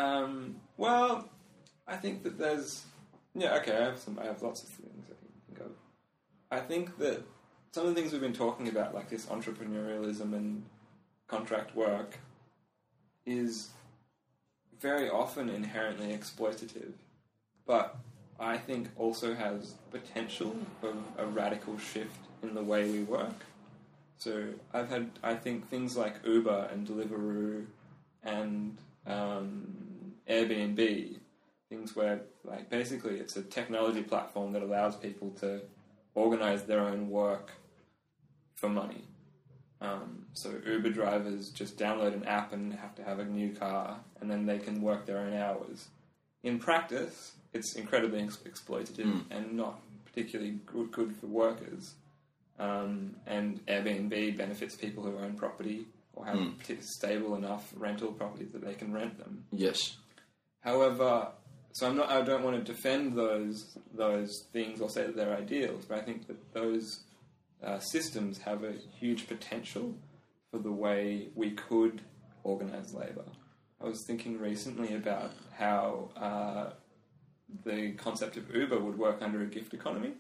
Um, well, I think that there's yeah. Okay, I have some. I have lots of things I can think of. I think that some of the things we've been talking about, like this entrepreneurialism and contract work, is very often inherently exploitative, but I think also has potential for a radical shift in the way we work. So I've had, I think, things like Uber and Deliveroo and um, Airbnb, things where, like, basically it's a technology platform that allows people to organize their own work for money. Um, so Uber drivers just download an app and have to have a new car, and then they can work their own hours. In practice, it's incredibly ex- exploitative mm. and not particularly good, good for workers. Um, and Airbnb benefits people who own property or have mm. stable enough rental property that they can rent them. Yes. However, so I'm not. I don't want to defend those those things or say that they're ideals, but I think that those uh, systems have a huge potential for the way we could organise labour. I was thinking recently about how uh, the concept of Uber would work under a gift economy.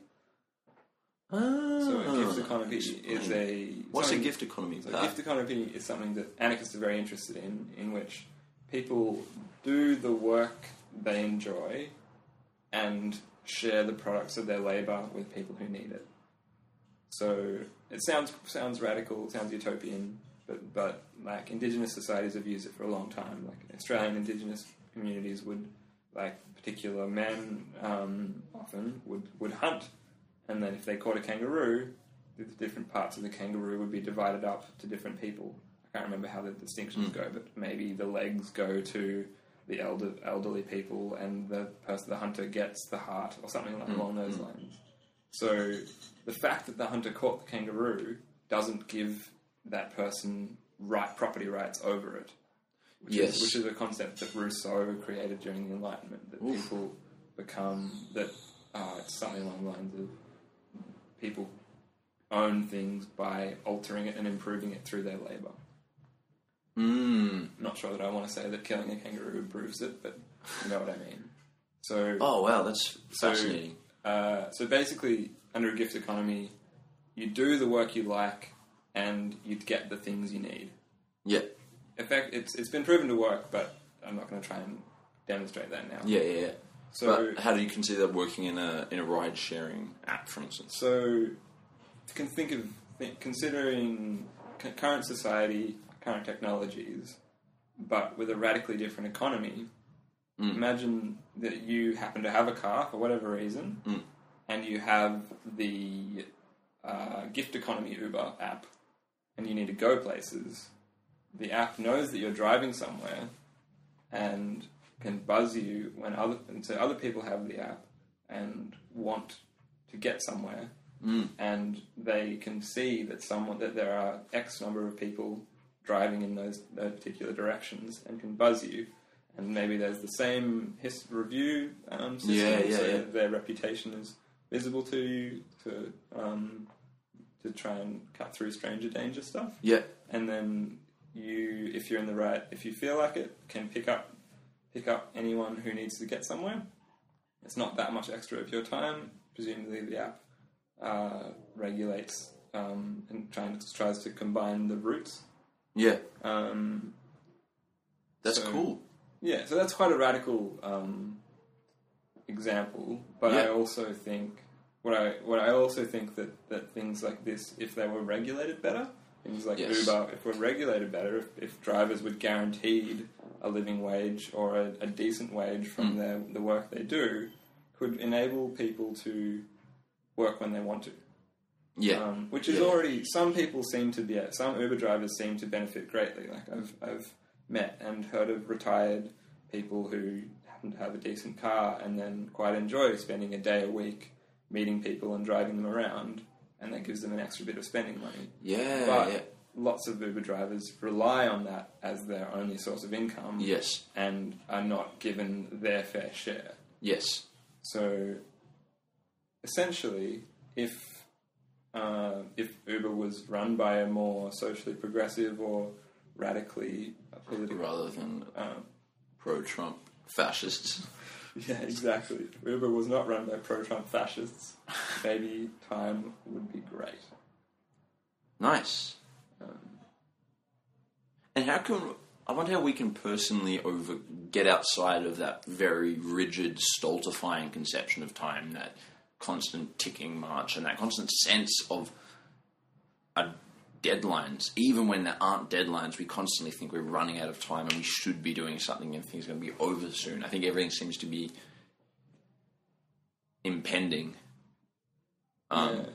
Oh, so a gift economy is a... What's a gift economy? So a gift economy is something that anarchists are very interested in, in which people do the work they enjoy and share the products of their labour with people who need it. So it sounds sounds radical, it sounds utopian, but, but like Indigenous societies have used it for a long time. Like Australian Indigenous communities would, like particular men um, often, would, would hunt. And then if they caught a kangaroo, the different parts of the kangaroo would be divided up to different people. I can't remember how the distinctions mm. go, but maybe the legs go to the elder, elderly people and the person, the hunter, gets the heart or something like, mm. along those mm. lines. So the fact that the hunter caught the kangaroo doesn't give that person right property rights over it. Which yes. Is, which is a concept that Rousseau created during the Enlightenment, that Oof. people become, that uh, it's something along the lines of people own things by altering it and improving it through their labour. Mm. Not sure that I want to say that killing a kangaroo improves it, but you know what I mean. So, oh wow, that's so, fascinating. Uh, so basically, under a gift economy, you do the work you like, and you get the things you need. Yeah. In fact, it's it's been proven to work, but I'm not going to try and demonstrate that now. Yeah, yeah, yeah. So, but how do you consider that working in a in a ride sharing app, for instance? So, you can think of think, considering current society, current technologies, but with a radically different economy. Mm. Imagine that you happen to have a car for whatever reason, mm. and you have the uh, gift economy Uber app, and you need to go places. The app knows that you're driving somewhere, and can buzz you when other and so other people have the app and want to get somewhere, mm. and they can see that someone that there are X number of people driving in those, those particular directions, and can buzz you, and maybe there's the same his review um, system, yeah, yeah, so yeah. their reputation is visible to you to um, to try and cut through stranger danger stuff. Yeah, and then you, if you're in the right, if you feel like it, can pick up. pick up anyone who needs to get somewhere. It's not that much extra of your time. Presumably the app uh, regulates um, and tries, tries to combine the routes. Yeah. Um, that's so, cool. Yeah, so that's quite a radical um, example. But yeah. I also think, what I what I also think that, that things like this, if they were regulated better, things like yes. Uber, if were regulated better, if, if drivers were guaranteed a living wage or a, a decent wage from mm. their, the work they do, could enable people to work when they want to. Yeah. Um, which is yeah. already, some people seem to be, some Uber drivers seem to benefit greatly. Like I've, I've met and heard of retired people who happen to have a decent car and then quite enjoy spending a day a week meeting people and driving them around, and that gives them an extra bit of spending money. Yeah, but yeah. lots of Uber drivers rely on that as their only source of income. Yes. And are not given their fair share. Yes. So, essentially, if uh, if Uber was run by a more socially progressive or radically political... Rather than um, pro-Trump fascists. Yeah, exactly. Uber was not run by pro-Trump fascists. maybe time would be great. Nice. Um, And how can... I wonder how we can personally over get outside of that very rigid, stultifying conception of time, that constant ticking march, and that constant sense of uh, deadlines. Even when there aren't deadlines, we constantly think we're running out of time and we should be doing something and things are going to be over soon. I think everything seems to be impending. Um, yeah,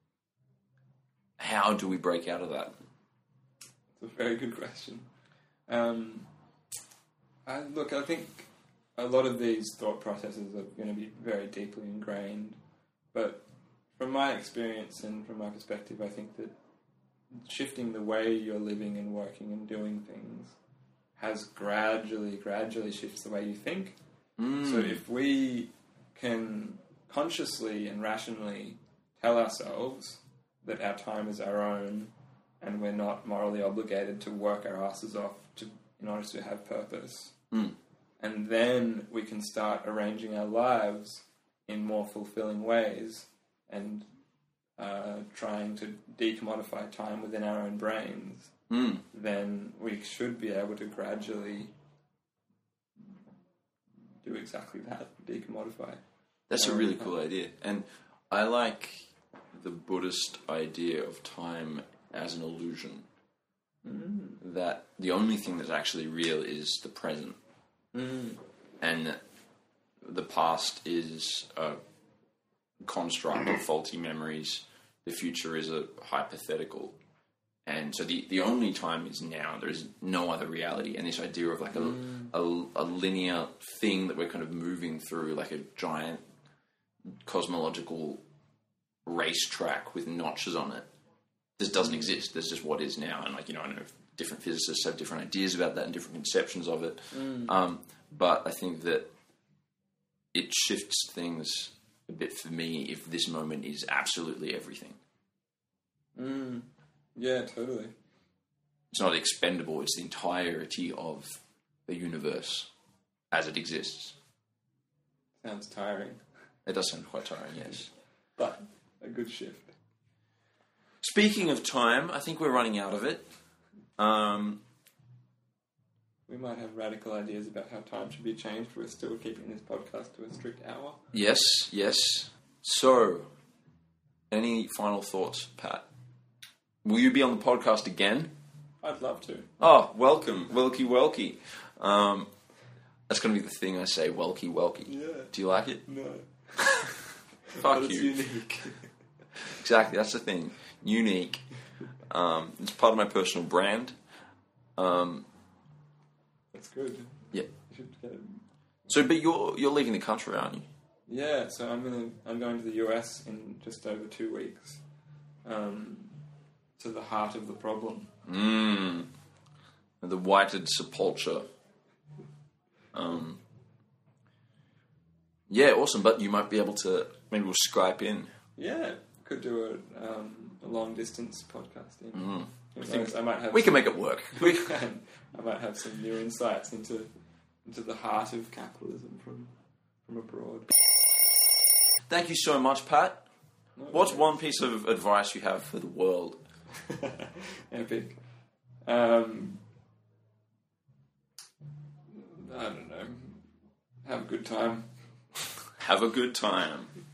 How do we break out of that? it's a very good question. Um, I, look, I think a lot of these thought processes are going to be very deeply ingrained, but from my experience and from my perspective, I think that shifting the way you're living and working and doing things has gradually, gradually shifts the way you think. Mm. So if we can consciously and rationally tell ourselves that our time is our own and we're not morally obligated to work our asses off to, in order to have purpose, Mm. and then we can start arranging our lives in more fulfilling ways and uh, trying to decommodify time within our own brains, Mm. then we should be able to gradually do exactly that, decommodify. That's a Um, really cool idea. And I like the Buddhist idea of time as an illusion. Mm. That the only thing that's actually real is the present. Mm. And the past is a construct of faulty memories. The future is a hypothetical. And so the, the only time is now. There is no other reality. And this idea of like a, Mm. a, a linear thing that we're kind of moving through, like a giant cosmological racetrack with notches on it. This doesn't exist. There's just what is now. And like, you know, I know different physicists have different ideas about that and different conceptions of it. Mm. Um, but I think that it shifts things a bit for me if this moment is absolutely everything. Mm. Yeah, totally. It's not expendable. It's the entirety of the universe as it exists. Sounds tiring, It does sound quite tiring, yes. but a good shift. Speaking of time, I think we're running out of it. Um, We might have radical ideas about how time should be changed, but we're still keeping this podcast to a strict hour. yes, yes. So, any final thoughts, Pat? Will you be on the podcast again? I'd love to. Oh, welcome. Welky, welky. Um, that's going to be the thing I say, welky, welky. Yeah. Do you like it? No. Fuck But it's you. unique. Exactly, that's the thing. Unique. Um, it's part of my personal brand. Um, That's good. Yeah. You should get it. so, but you're you're leaving the country, aren't you? Yeah, so I'm gonna I'm going to the U S in just over two weeks. Um, to the heart of the problem. Mmm. The whited sepulchre. Um. Yeah, awesome. But you might be able to. Maybe we'll Skype in. Yeah, could do a, um, a long distance podcasting. Mm. Who I think knows, I might have We can some- make it work. We can. I might have some new insights into into the heart of capitalism from from abroad. Thank you so much, Pat. No, What's no. one piece of advice you have for the world? Epic. Um, I don't know. Have a good time. Have a good time.